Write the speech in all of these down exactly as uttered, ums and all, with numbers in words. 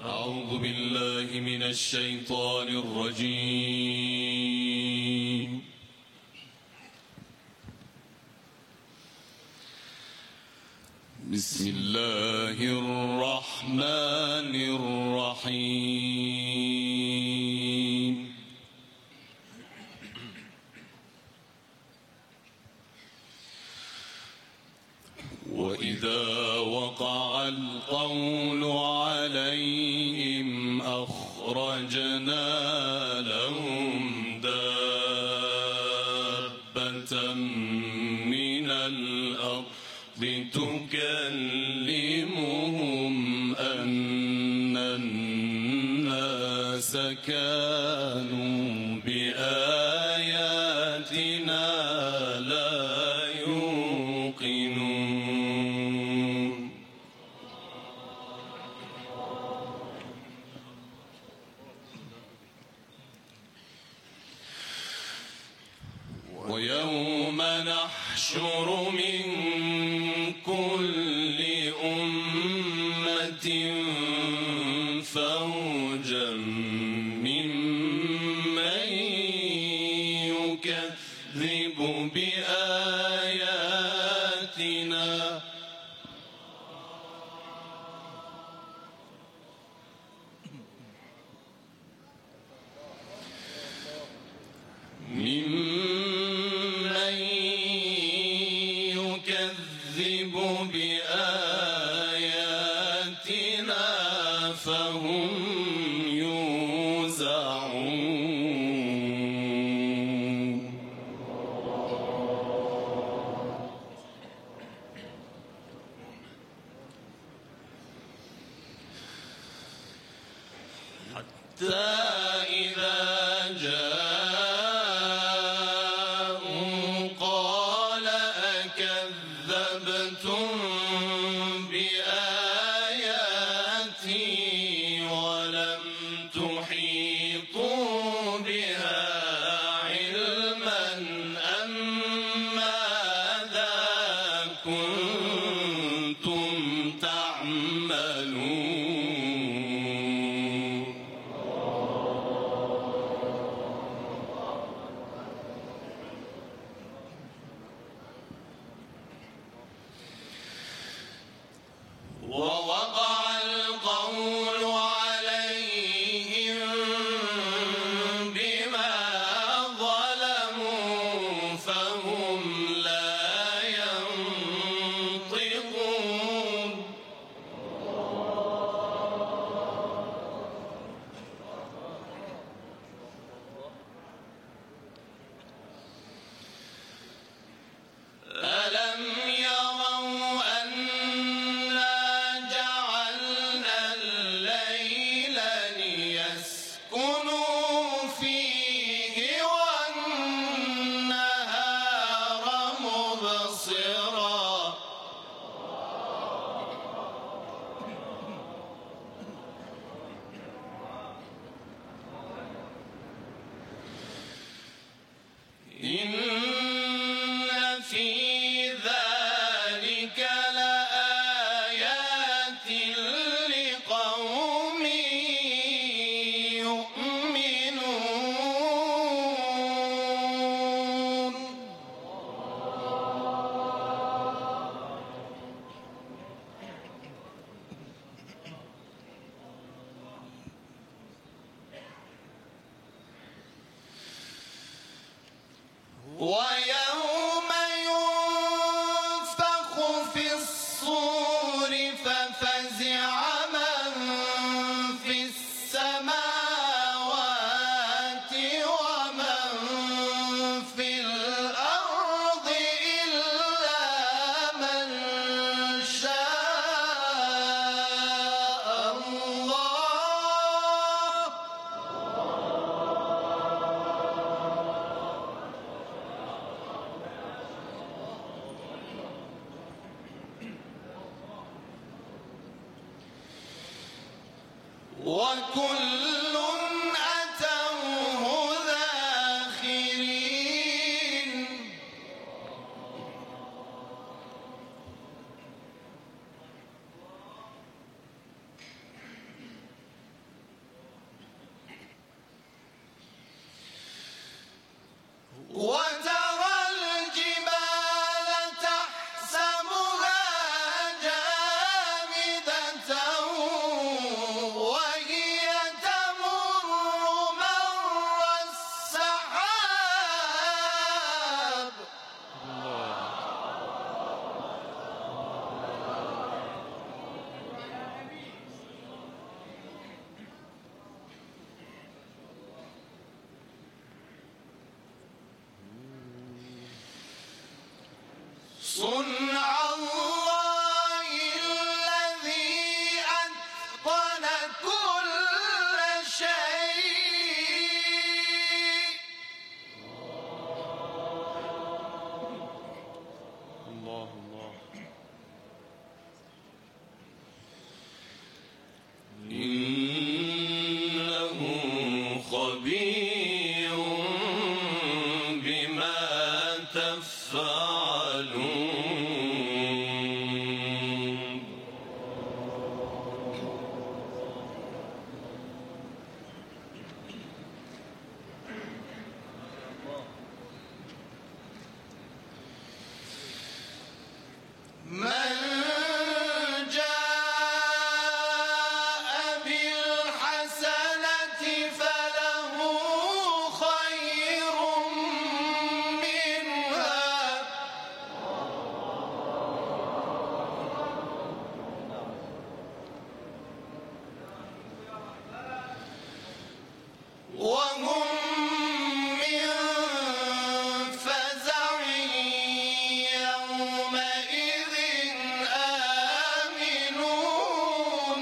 أعوذ بالله من الشيطان الرجيم. بسم الله الرحمن الرحيم. وإذا وقع القول عليهم أخرجنا لهم دابة من الأرض تكلمهم أن الناس كانوا بآياتنا لا يوقنون. ويوم نحشر من كل أمة فوجا ممن يكذب بآياتنا ممن يكذب بآياتنا فهم يوزعون. حتى إذا جاءوا قال أكذبتم بآياتي ولم تحيطوا بها علما أم ماذا كنتم تعملون. ووقع القول عليهم بما ظلموا فهم لا ينطقون. ألم يروا أنا جعلنا الليل ليسكنوا فيه والنهار مبصرا إن في ذلك لآيات لقوم يؤمنون. ويوم ينفخ في الصور ففزع من في السماوات ومن في الأرض إلا من شاء الله. وكل أتوه داخرين. صنع الله الذي أتقن كل شيء. الله الله. إنه خبير بما تفعلون. من جاء بالحسنة فله خير منها وهم من فزع يومئذ آمنون.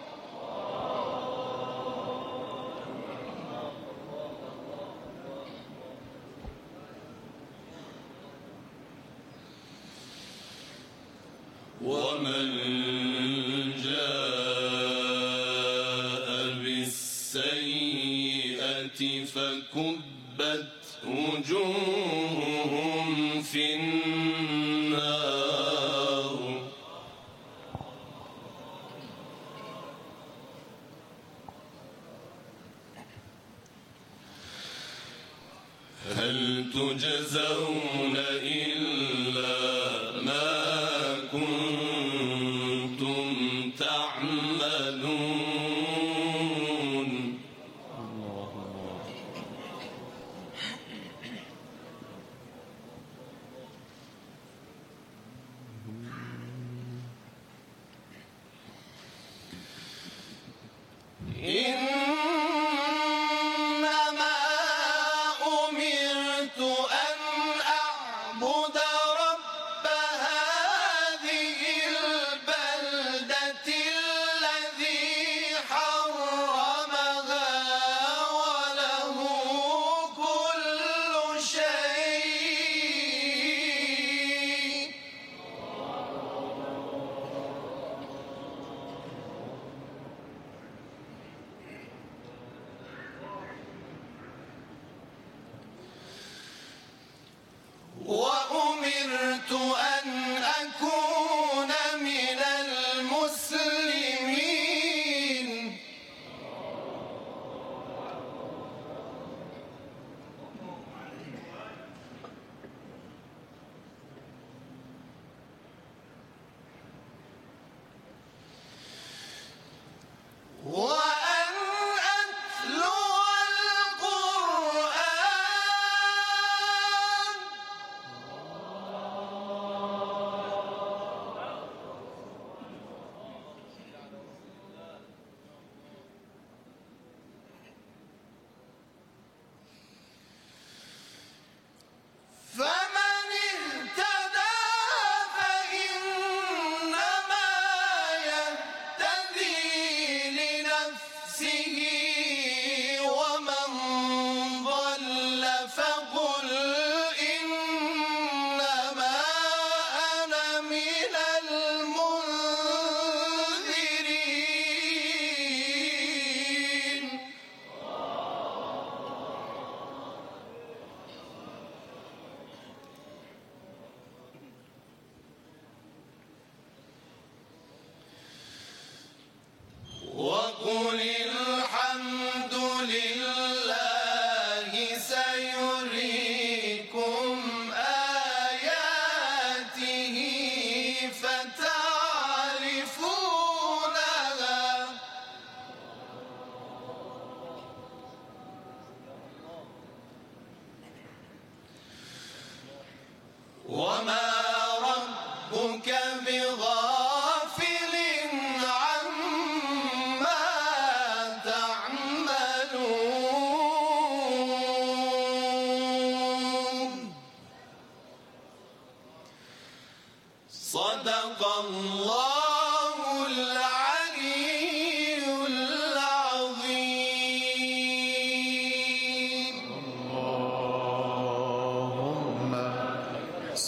ومن جاء بالسيئة فكبت وجوههم في النار هل تجزون إلا ما كنتم تعملون. إنما أمرت أن أعبد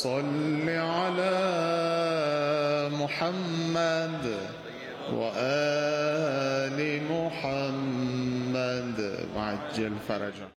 صل على محمد وآل محمد وعجل فرجهم.